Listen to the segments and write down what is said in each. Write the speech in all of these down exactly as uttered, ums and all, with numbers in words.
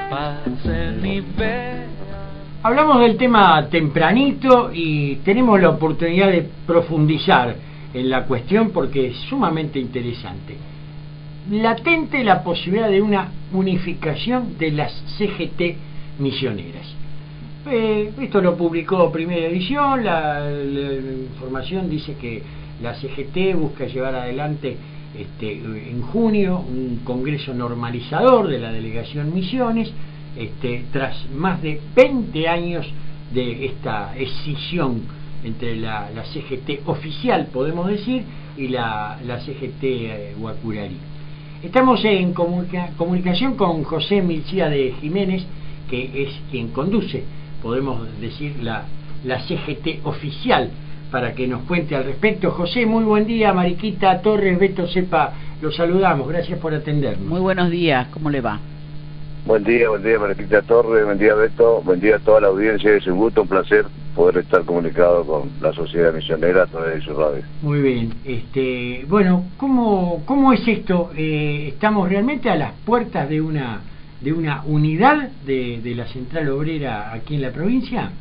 Hablamos del tema tempranito y tenemos la oportunidad de profundizar en la cuestión porque es sumamente interesante. Latente la posibilidad de una unificación de las C G T misioneras. Eh, esto lo publicó Primera Edición, la, la, la información dice que la C G T busca llevar adelante este, en junio un congreso normalizador de la delegación Misiones, este, tras más de veinte años de esta escisión entre la, la C G T oficial, podemos decir, y la, la C G T eh, Guacurarí. Estamos en comunica, comunicación con José Milcía de Jiménez, que es quien conduce, podemos decir, la, la C G T oficial, para que nos cuente al respecto. José, muy buen día. Mariquita Torres, Beto Cepa, los saludamos, gracias por atendernos. Muy buenos días, ¿cómo le va? Buen día, buen día Mariquita Torres, buen día Beto, buen día a toda la audiencia, es un gusto, un placer poder estar comunicado con la sociedad misionera a través de su radio. Muy bien, este, bueno, ¿cómo, cómo es esto? Eh, ¿Estamos realmente a las puertas de una de una unidad de, de la Central Obrera aquí en la provincia?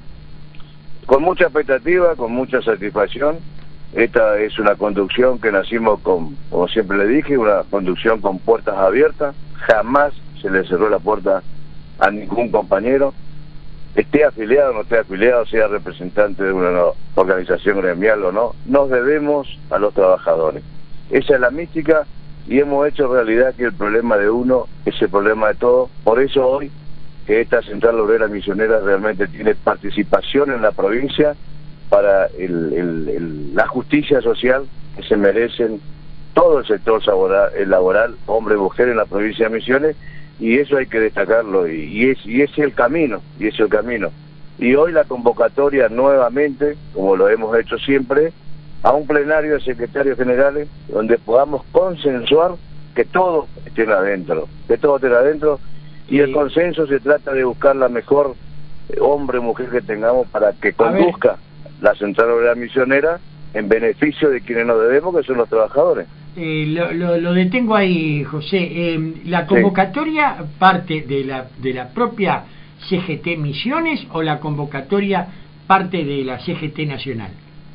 Con mucha expectativa, con mucha satisfacción. Esta es una conducción que nacimos con, como siempre le dije, una conducción con puertas abiertas. Jamás se le cerró la puerta a ningún compañero, esté afiliado o no esté afiliado, sea representante de una no, organización gremial o no. Nos debemos a los trabajadores. Esa es la mística y hemos hecho realidad que el problema de uno es el problema de todos. Por eso hoy que esta Central Obrera Misionera realmente tiene participación en la provincia para el, el, el, la justicia social que se merecen todo el sector laboral, el laboral, hombre y mujer en la provincia de Misiones, y eso hay que destacarlo, y, y es y es el camino, y es el camino. Y hoy la convocatoria nuevamente, como lo hemos hecho siempre, a un plenario de secretarios generales, donde podamos consensuar que todos estén adentro, que todos estén adentro, y el consenso se trata de buscar la mejor eh, hombre o mujer que tengamos para que conduzca la Central Obrera Misionera en beneficio de quienes nos debemos, que son los trabajadores. Eh, lo, lo, lo detengo ahí, José. Eh, ¿La convocatoria sí. parte de la de la propia C G T Misiones o la convocatoria parte de la C G T Nacional?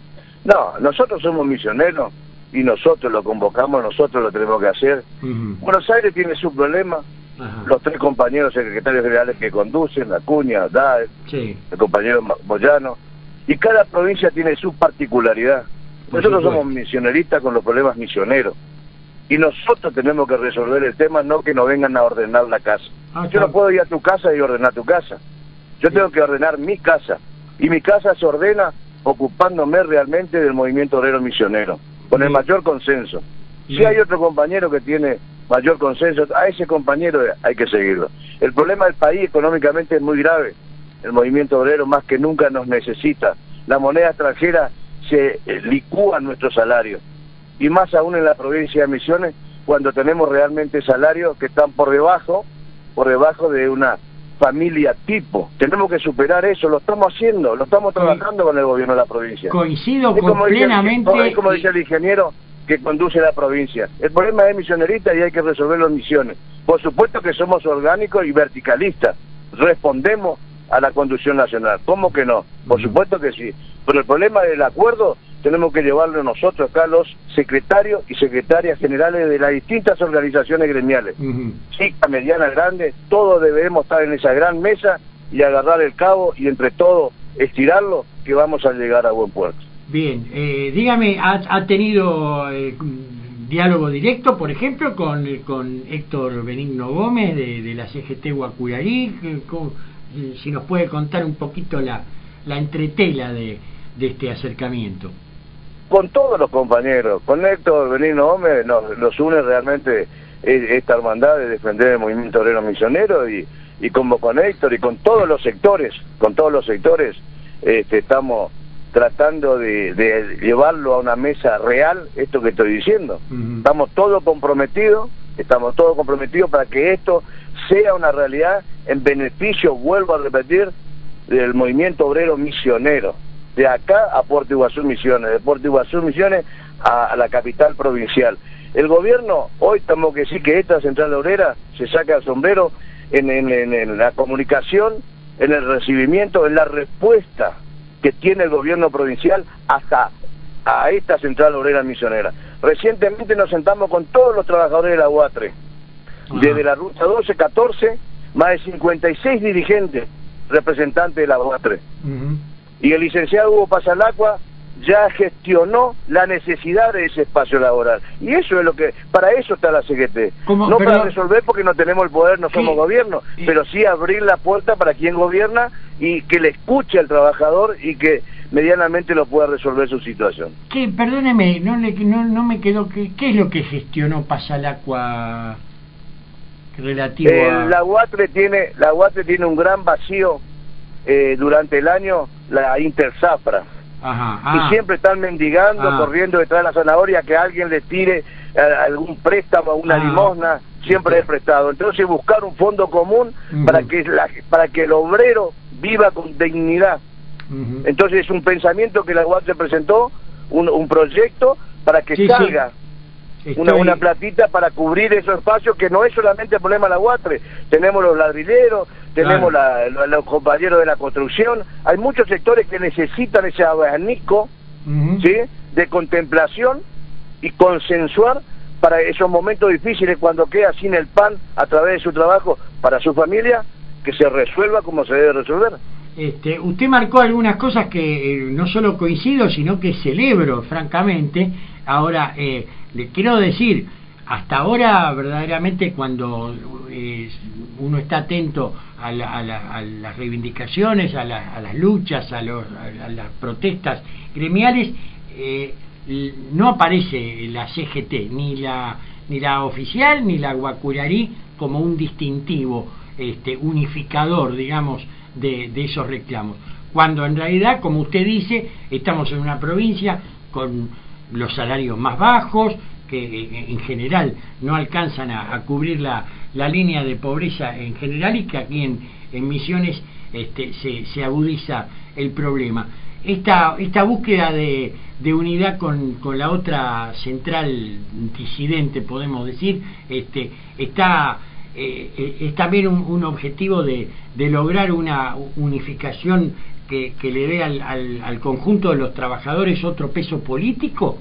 No, nosotros somos misioneros y nosotros lo convocamos, nosotros lo tenemos que hacer. Uh-huh. Buenos Aires tiene su problema. Ajá. Los tres compañeros secretarios generales que conducen, Acuña, Dae, sí. el compañero Moyano, y cada provincia tiene su particularidad. Por nosotros supuesto. Somos misioneristas con los problemas misioneros, y nosotros tenemos que resolver el tema, no que nos vengan a ordenar la casa. Ah, Yo no puedo ir a tu casa y ordenar tu casa. Yo sí. tengo que ordenar mi casa, y mi casa se ordena ocupándome realmente del movimiento obrero misionero, con sí. el mayor consenso. Sí. Si hay otro compañero que tiene mayor consenso, a ese compañero hay que seguirlo. El problema del país económicamente es muy grave. El movimiento obrero más que nunca nos necesita. La moneda extranjera se eh, licúa nuestro salario. Y más aún en la provincia de Misiones, cuando tenemos realmente salarios que están por debajo, por debajo de una familia tipo. Tenemos que superar eso, lo estamos haciendo, lo estamos trabajando con el gobierno de la provincia. Coincido con plenamente. Es como dice el ingeniero que conduce la provincia. El problema es misionerista y hay que resolverlo en Misiones. Por supuesto que somos orgánicos y verticalistas. Respondemos a la conducción nacional. ¿Cómo que no? Por supuesto que sí. Pero el problema del acuerdo tenemos que llevarlo nosotros acá, los secretarios y secretarias generales de las distintas organizaciones gremiales. Uh-huh. Chica, mediana, grande, todos debemos estar en esa gran mesa y agarrar el cabo y entre todos estirarlo, que vamos a llegar a buen puerto. Bien, eh, dígame, ¿ha, ha tenido eh, diálogo directo, por ejemplo, con, con Héctor Benigno Gómez de, de la C G T Guacurarí? Si nos puede contar un poquito la, la entretela de, de este acercamiento. Con todos los compañeros, con Héctor Benigno Gómez nos, nos une realmente esta hermandad de defender el movimiento obrero misionero, y, y como con Héctor y con todos los sectores, con todos los sectores, este, estamos tratando de, de llevarlo a una mesa real, esto que estoy diciendo. Uh-huh. Estamos todos comprometidos, estamos todos comprometidos para que esto sea una realidad en beneficio, vuelvo a repetir, del movimiento obrero misionero, de acá a Puerto Iguazú Misiones, de Puerto Iguazú Misiones a, a la capital provincial. El gobierno, hoy tenemos que decir que esta Central Obrera se saca el sombrero en, en, en, en la comunicación, en el recibimiento, en la respuesta que tiene el gobierno provincial hasta a esta central obrera misionera. Recientemente nos sentamos con todos los trabajadores de la U A T R E, uh-huh. desde la ruta doce, catorce, más de cincuenta y seis dirigentes representantes de la U A T R E. Uh-huh. Y el licenciado Hugo Pasalacqua ya gestionó la necesidad de ese espacio laboral. Y eso es lo que, para eso está la C G T. No pero, para resolver porque no tenemos el poder, no somos ¿qué? Gobierno, ¿Y? Pero sí abrir la puerta para quien gobierna y que le escuche al trabajador y que medianamente lo pueda resolver su situación. ¿Qué? Perdóneme, no, le, no, no me quedó, ¿qué, qué es lo que gestionó Pasalacqua relativo eh, a...? La U A T R E tiene, la U A T R E tiene un gran vacío eh, durante el año, la Interzafra. Ajá, ah, y siempre están mendigando, ah, corriendo detrás de la zanahoria que alguien le tire a, algún préstamo, una ah, limosna, siempre sí. es prestado. Entonces buscar un fondo común uh-huh. para que la, para que el obrero viva con dignidad. Uh-huh. Entonces es un pensamiento que la U A T R E presentó, un, un proyecto para que sí, salga sí. una, una platita para cubrir esos espacios, que no es solamente el problema de la U A T R E. Tenemos los ladrileros, tenemos claro. la, los compañeros de la construcción, hay muchos sectores que necesitan ese abanico uh-huh. ¿sí? de contemplación y consensuar para esos momentos difíciles, cuando queda sin el pan a través de su trabajo para su familia, que se resuelva como se debe resolver. Este, usted marcó algunas cosas que eh, no solo coincido, sino que celebro, francamente. Ahora, eh, le quiero decir, hasta ahora, verdaderamente, cuando eh, uno está atento a, la, a, la, a las reivindicaciones, a, la, a las luchas, a, los, a, a las protestas gremiales, eh, no aparece la C G T, ni la, ni la oficial, ni la Guacurarí, como un distintivo este, unificador, digamos, de, de esos reclamos. Cuando en realidad, como usted dice, estamos en una provincia con los salarios más bajos, que en general no alcanzan a, a cubrir la, la línea de pobreza en general, y que aquí en, en Misiones este, se, se agudiza el problema. Esta, esta búsqueda de, de unidad con, con la otra central disidente, podemos decir, este, está eh, es también un, un objetivo de, de lograr una unificación que, que le dé al, al, al conjunto de los trabajadores otro peso político.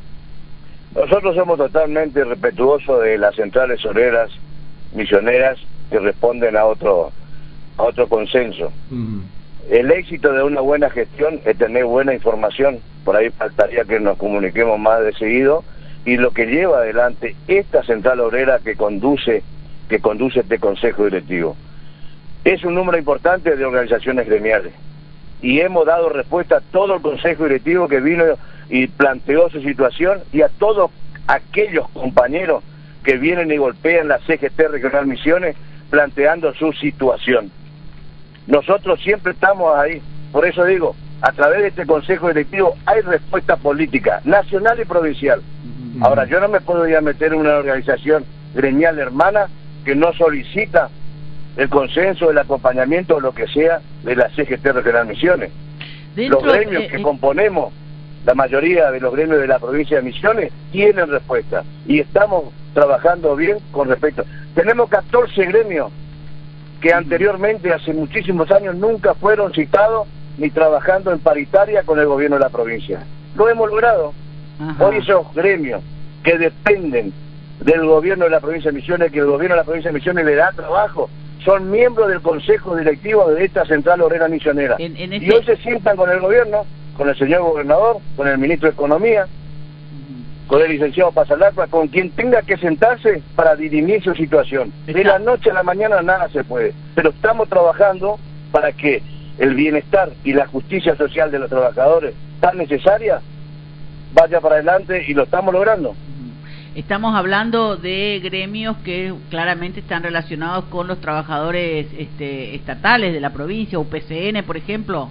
Nosotros somos totalmente respetuosos de las centrales obreras misioneras que responden a otro a otro consenso. Mm. El éxito de una buena gestión es tener buena información. Por ahí faltaría que nos comuniquemos más de seguido. Y lo que lleva adelante esta central obrera que conduce que conduce este consejo directivo es un número importante de organizaciones gremiales. Y hemos dado respuesta a todo el consejo directivo que vino y planteó su situación, y a todos aquellos compañeros que vienen y golpean la C G T Regional Misiones planteando su situación. Nosotros siempre estamos ahí. Por eso digo, a través de este consejo directivo hay respuesta política nacional y provincial. Uh-huh. Ahora, yo no me puedo ir a meter en una organización gremial hermana que no solicita el consenso, el acompañamiento o lo que sea de la C G T Regional Misiones. Dentro, los gremios eh, que eh, componemos, la mayoría de los gremios de la provincia de Misiones, tienen respuesta y estamos trabajando bien con respecto. Tenemos catorce gremios que anteriormente, hace muchísimos años, nunca fueron citados ni trabajando en paritaria con el gobierno de la provincia. Lo hemos logrado. Ajá. Hoy esos gremios que dependen del gobierno de la provincia de Misiones, que el gobierno de la provincia de Misiones le da trabajo, son miembros del consejo directivo de esta central obrera misionera. En, en este... Y hoy se sientan con el gobierno, con el señor gobernador, con el ministro de Economía, uh-huh. con el licenciado Pasalacqua, con quien tenga que sentarse para dirimir su situación. Está... De la noche a la mañana nada se puede, pero estamos trabajando para que el bienestar y la justicia social de los trabajadores, tan necesaria, vaya para adelante, y lo estamos logrando. Estamos hablando de gremios que claramente están relacionados con los trabajadores este, estatales de la provincia, U P C N, por ejemplo.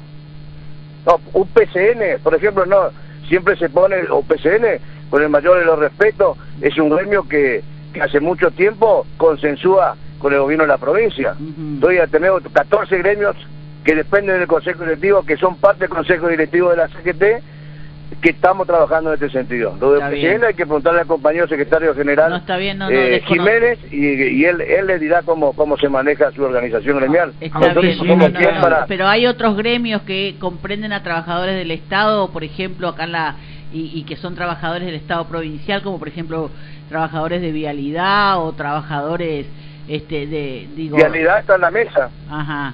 No, U P C N, por ejemplo, no, siempre se pone U P C N, con el mayor de los respetos, es un gremio que, que hace mucho tiempo consensúa con el gobierno de la provincia. Uh-huh. Todavía tenemos catorce gremios que dependen del consejo directivo, que son parte del consejo directivo de la C G T, que estamos trabajando en este sentido. Lo de P S N hay que preguntarle al compañero secretario general no, está bien, no, no, eh, Jiménez y, y él él le dirá cómo cómo se maneja su organización gremial. Está Nosotros bien, somos no, no, quien no, para... pero hay otros gremios que comprenden a trabajadores del Estado, por ejemplo, acá en la y, y que son trabajadores del Estado provincial, como por ejemplo trabajadores de vialidad o trabajadores este de digo Vialidad está en la mesa. Ajá.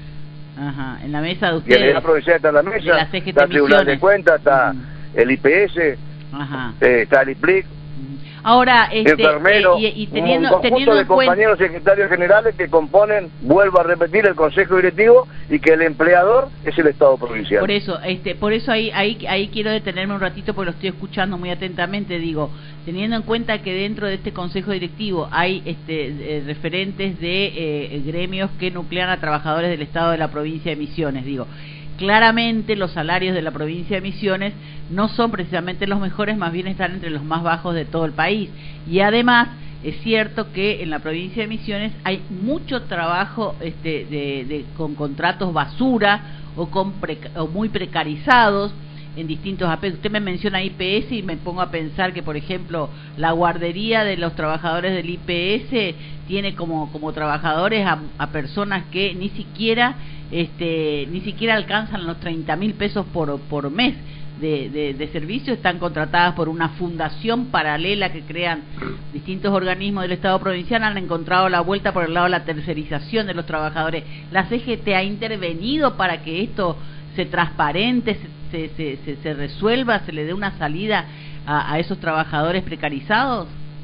Ajá, en la mesa de ustedes. Vialidad provincial está en la mesa. De la C G T está el Tribunal de Cuentas, está uh-huh. el I P S, Ajá. Eh, está el I P L I C. Ahora, este, enfermero, eh, y, y teniendo, un conjunto teniendo de compañeros cuenta... secretarios generales que componen, vuelvo a repetir, el Consejo Directivo y que el empleador es el Estado provincial. Por eso, este, por eso ahí, ahí, ahí quiero detenerme un ratito porque lo estoy escuchando muy atentamente. Digo, teniendo en cuenta que dentro de este Consejo Directivo hay este, eh, referentes de eh, gremios que nuclean a trabajadores del Estado de la provincia de Misiones, digo. Claramente los salarios de la provincia de Misiones no son precisamente los mejores, más bien están entre los más bajos de todo el país. Y además es cierto que en la provincia de Misiones hay mucho trabajo este, de, de, con contratos basura o, con preca, o muy precarizados en distintos aspectos. Usted me menciona I P S y me pongo a pensar que, por ejemplo, la guardería de los trabajadores del I P S tiene como, como trabajadores a, a personas que ni siquiera este ni siquiera alcanzan los treinta mil pesos por, por mes de, de, de servicio. Están contratadas por una fundación paralela que crean distintos organismos del Estado provincial. Han encontrado la vuelta por el lado de la tercerización de los trabajadores. ¿La C G T ha intervenido para que esto se transparente, se, se, se, se resuelva, se le dé una salida a, a esos trabajadores precarizados?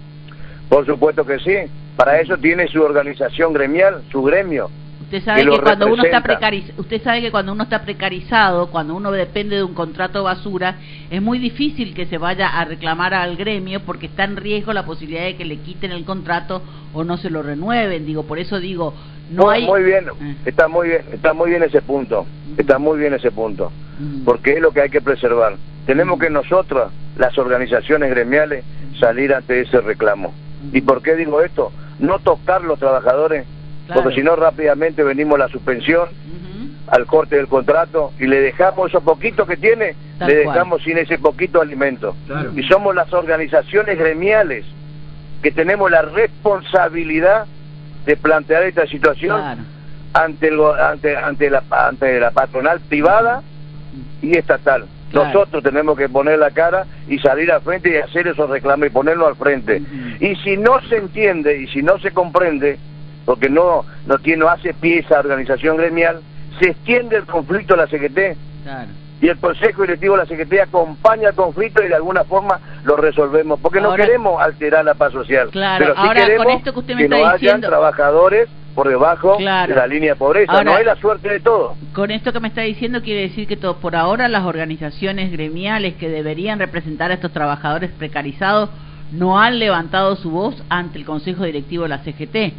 Por supuesto que sí. Para eso tiene su organización gremial, su gremio. Usted sabe que, que cuando uno está precariz... usted sabe que cuando uno está precarizado, cuando uno depende de un contrato basura, es muy difícil que se vaya a reclamar al gremio porque está en riesgo la posibilidad de que le quiten el contrato o no se lo renueven. Digo, por eso digo, no muy, hay... Muy bien, eh. está muy bien, está muy bien ese punto, uh-huh. está muy bien ese punto, uh-huh. porque es lo que hay que preservar. Tenemos uh-huh. que nosotros, las organizaciones gremiales, salir ante ese reclamo. Uh-huh. ¿Y por qué digo esto? No tocar los trabajadores, claro. porque si no rápidamente venimos a la suspensión, uh-huh. al corte del contrato, y le dejamos esos poquitos que tiene, Tal le dejamos cual. sin ese poquito alimento. Claro. Y somos las organizaciones gremiales que tenemos la responsabilidad de plantear esta situación claro. ante, el, ante, ante, la, ante la patronal privada uh-huh. y estatal. Claro. Nosotros tenemos que poner la cara y salir al frente y hacer esos reclamos y ponerlo al frente. Uh-huh. Y si no se entiende y si no se comprende, porque no no, tiene, no hace pie esa organización gremial, se extiende el conflicto a la C G T. Claro. Y el Consejo Directivo de la C G T acompaña el conflicto y de alguna forma lo resolvemos. Porque ahora, no queremos alterar la paz social. Claro, pero sí ahora queremos con esto que usted me que está no diciendo... hayan trabajadores por debajo claro. de la línea de pobreza. Ahora, no hay la suerte de todo. Con esto que me está diciendo quiere decir que todo, por ahora las organizaciones gremiales que deberían representar a estos trabajadores precarizados no han levantado su voz ante el Consejo Directivo de la C G T.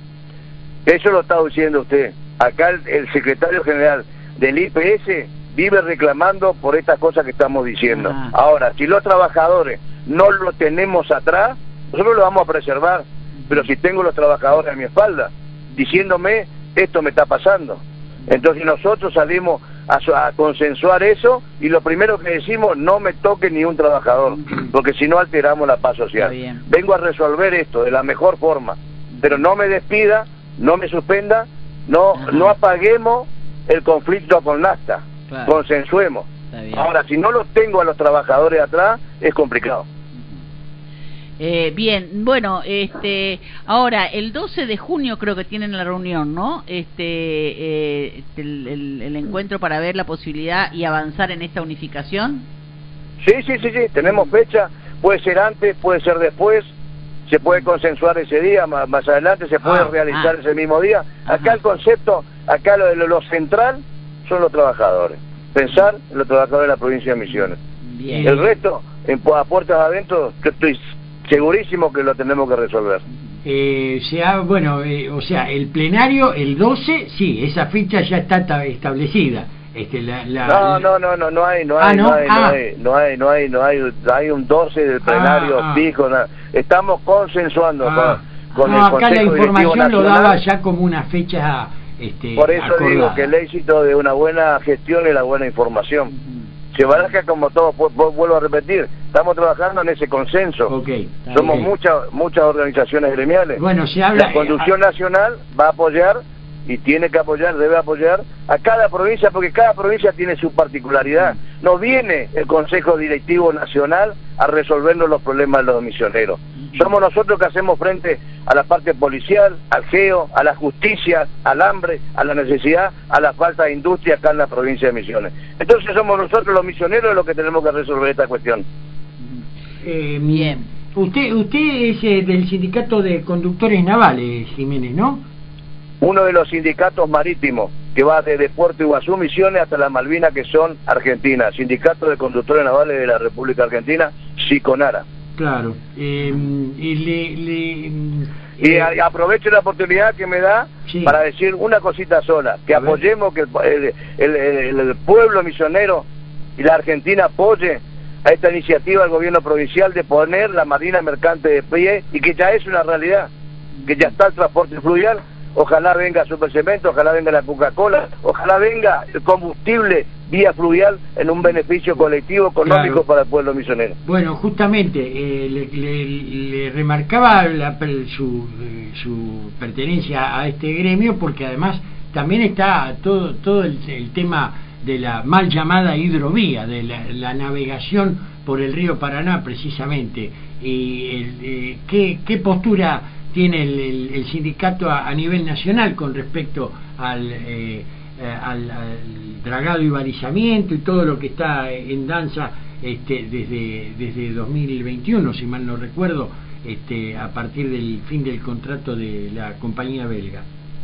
Eso lo está diciendo usted. Acá el, el secretario general del I P S vive reclamando por estas cosas que estamos diciendo. Ajá. Ahora, si los trabajadores no lo tenemos atrás, nosotros lo vamos a preservar. Pero si tengo los trabajadores a mi espalda, diciéndome, esto me está pasando. Entonces nosotros salimos a, a consensuar eso y lo primero que decimos, no me toque ni un trabajador, porque si no alteramos la paz social. Vengo a resolver esto de la mejor forma, pero no me despida, no me suspenda, no, no apaguemos el conflicto con NAFTA, claro. consensuemos. Ahora, si no los tengo a los trabajadores atrás, es complicado. Eh, bien, bueno, este, ahora el doce de junio creo que tienen la reunión, ¿no? Este, eh, el, el, el encuentro para ver la posibilidad y avanzar en esta unificación. Sí, sí, sí, sí, tenemos fecha, puede ser antes, puede ser después, se puede consensuar ese día, más, más adelante se puede ah, realizar ah. ese mismo día. Acá Ajá. el concepto, acá lo, lo, lo central son los trabajadores, pensar en los trabajadores de la provincia de Misiones. Bien. El resto, en, a puertas adentro, que estoy segurísimo que lo tenemos que resolver. Eh, sea, bueno, eh, o sea, el plenario, el doce, sí, esa fecha ya está establecida. Este, la, la, no, no, no, no, no hay, no hay, ah, ¿no? No, hay, ah. no hay, no hay, no hay, no hay, hay un doce del plenario ah, fijo, ah. estamos consensuando ah. con, con no, el acá Consejo la información Directivo lo daba ya como una fecha, este, por eso acordada. digo que el éxito de una buena gestión es la buena información. se baraja como todo, vuelvo a repetir, estamos trabajando en ese consenso. Okay, Somos bien. muchas muchas organizaciones gremiales. Bueno, se habla... La conducción eh, nacional va a apoyar y tiene que apoyar, debe apoyar a cada provincia, porque cada provincia tiene su particularidad. No viene el Consejo Directivo Nacional a resolvernos los problemas de los misioneros. Somos nosotros que hacemos frente a la parte policial, al geo, a la justicia, al hambre, a la necesidad, a la falta de industria acá en la provincia de Misiones. Entonces somos nosotros los misioneros los que tenemos que resolver esta cuestión. Eh, Bien. Usted, usted es eh, del Sindicato de Conductores Navales, Jiménez, ¿no? Uno de los sindicatos marítimos que va desde Puerto Iguazú, Misiones, hasta las Malvinas, que son Argentina. Sindicato de Conductores Navales de la República Argentina, SICONARA. Claro. Eh, y le, le, y eh, a, aprovecho la oportunidad que me da sí. para decir una cosita sola, que apoyemos que el, el, el, el pueblo misionero y la Argentina apoye a esta iniciativa del gobierno provincial de poner la marina mercante de pie, y que ya es una realidad, que ya está el transporte fluvial. Ojalá venga Supercemento, ojalá venga la Coca-Cola, ojalá venga el combustible vía fluvial en un beneficio colectivo económico claro. para el pueblo misionero. Bueno, justamente eh, le, le, le remarcaba la, su, su pertenencia a este gremio, porque además también está todo todo el, el tema de la mal llamada hidrovía, de la, la navegación por el río Paraná precisamente. Y el, eh, ¿qué, qué postura tiene el, el, el sindicato a, a nivel nacional con respecto al, eh, al, al dragado y balizamiento y todo lo que está en danza este, desde desde dos mil veintiuno, si mal no recuerdo, este, a partir del fin del contrato de la compañía belga?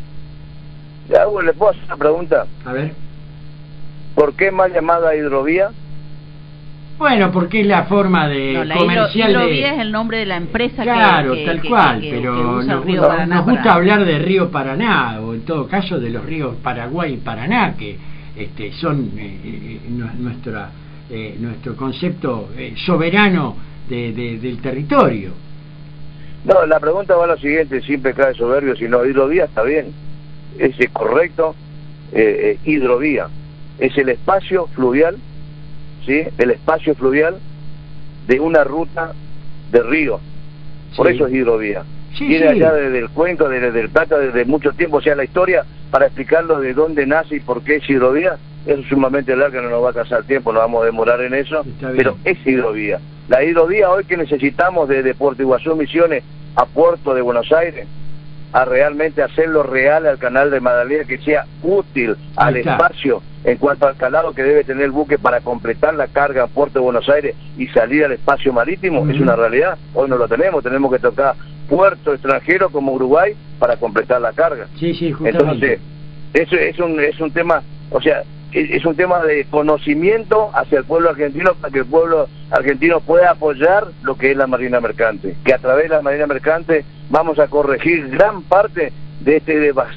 Ya, bueno, ¿le puedo hacer una pregunta? A ver. ¿Por qué mal llamada hidrovía? Bueno, porque es la forma de no, la comercial hidrovía de... es el nombre de la empresa claro, que, que, tal que, cual, que, pero que usa nos, el río nos, Paraná nos gusta para... hablar de río Paraná, o en todo caso de los ríos Paraguay y Paraná, que este, son eh, eh, nuestra, eh, nuestro concepto eh, soberano de, de, del territorio. No, la pregunta va a lo siguiente, sin pecar de soberbio, sino hidrovía está bien, es correcto, eh, eh, hidrovía, es el espacio fluvial, ¿sí? El espacio fluvial de una ruta de río, por sí. eso es hidrovía. Sí, Viene sí. allá desde el cuenco, desde el Plata, desde mucho tiempo, o sea, la historia, para explicarlo de dónde nace y por qué es hidrovía, es sumamente larga, no nos va a casar tiempo, nos vamos a demorar en eso, pero es hidrovía. La hidrovía hoy que necesitamos desde Puerto Iguazú, Misiones, a Puerto de Buenos Aires, a realmente hacerlo real al canal de Magdalena, que sea útil al espacio en cuanto al calado que debe tener el buque para completar la carga en Puerto de Buenos Aires y salir al espacio marítimo, uh-huh. es una realidad. Hoy no lo tenemos, tenemos que tocar puerto extranjero como Uruguay para completar la carga. Sí, sí, justamente. Entonces, eso es un, es un tema, o sea, es un tema de conocimiento hacia el pueblo argentino, para que el pueblo argentino pueda apoyar lo que es la marina mercante, que a través de la marina mercante vamos a corregir gran parte de este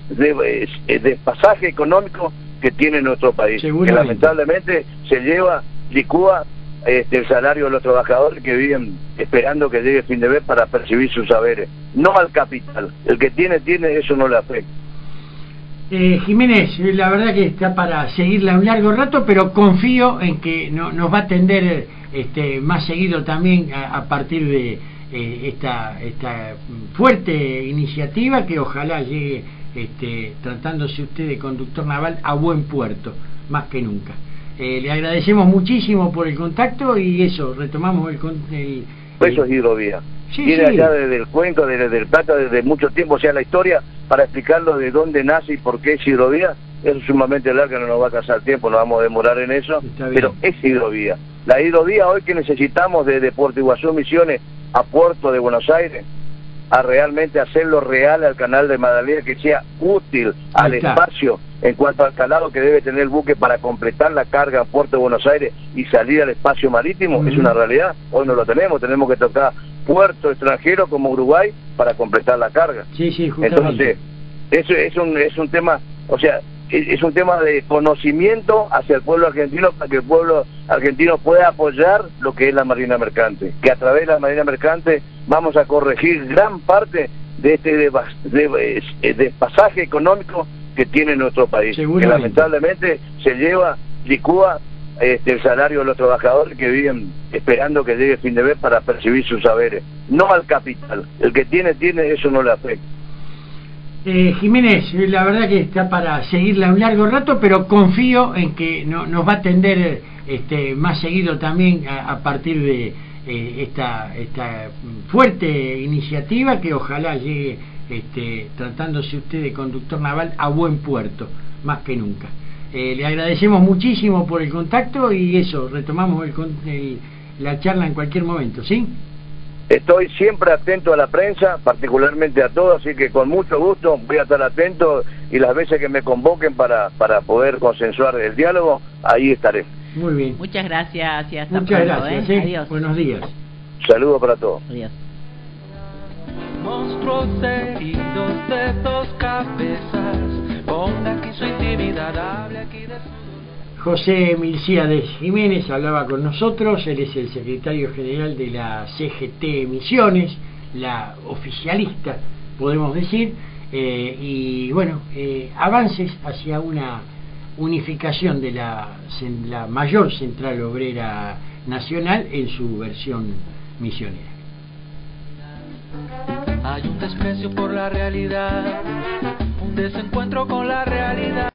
despasaje económico que tiene nuestro país, que lamentablemente se lleva, licúa este, el salario de los trabajadores que viven esperando que llegue el fin de mes para percibir sus saberes, no al capital. El que tiene, tiene, eso no le afecta. Eh, Jiménez, la verdad que está para seguirla un largo rato, pero confío en que no, nos va a atender este, más seguido también a, a partir de eh, esta, esta fuerte iniciativa, que ojalá llegue, este, tratándose usted de conductor naval, a buen puerto, más que nunca. Eh, le agradecemos muchísimo por el contacto y eso, retomamos el... el, el... Eso es hidrovía. Sí, Viene sí. allá desde el cuenco, desde el Plata, desde mucho tiempo, o sea, la historia, para explicarlo de dónde nace y por qué es hidrovía, es sumamente larga, no nos va a casar tiempo, nos vamos a demorar en eso, pero es hidrovía. La hidrovía hoy que necesitamos desde Puerto Iguazú, Misiones, a Puerto de Buenos Aires, a realmente hacerlo real al canal de Magdalena, que sea útil al espacio en cuanto al calado que debe tener el buque para completar la carga a Puerto de Buenos Aires y salir al espacio marítimo, uh-huh. es una realidad. Hoy no lo tenemos, tenemos que tocar puerto extranjero como Uruguay para completar la carga. Sí, sí, justamente. Entonces, eso es un, es un tema, o sea, es, es un tema de conocimiento hacia el pueblo argentino, para que el pueblo argentino pueda apoyar lo que es la marina mercante, que a través de la marina mercante vamos a corregir gran parte de este despasaje económico que tiene nuestro país, que lamentablemente se lleva, licúa este, el salario de los trabajadores que viven esperando que llegue el fin de mes para percibir sus saberes, no al capital. El que tiene, tiene, eso no le afecta. Eh, Jiménez, la verdad que está para seguirla un largo rato, pero confío en que no, nos va a atender este, más seguido también a, a partir de eh, esta, esta fuerte iniciativa que ojalá llegue, este, tratándose usted de conductor naval, a buen puerto, más que nunca. Eh, le agradecemos muchísimo por el contacto y eso, retomamos el, el, la charla en cualquier momento, ¿sí? Estoy siempre atento a la prensa, particularmente a todo, así que con mucho gusto voy a estar atento y las veces que me convoquen para, para poder consensuar el diálogo, ahí estaré. Muy bien. Muchas gracias y hasta Muchas pronto, gracias, ¿eh? ¿eh? Adiós. Buenos días. Saludos para todos. Adiós. Monstruos heridos de dos cabezas, ponga aquí su intimidad, hable aquí de su... José Milcíades Jiménez hablaba con nosotros, él es el secretario general de la C G T Misiones, la oficialista, podemos decir, eh, y bueno, eh, avances hacia una unificación de la, la mayor central obrera nacional en su versión misionera. Hay un desprecio por la realidad, un desencuentro con la realidad.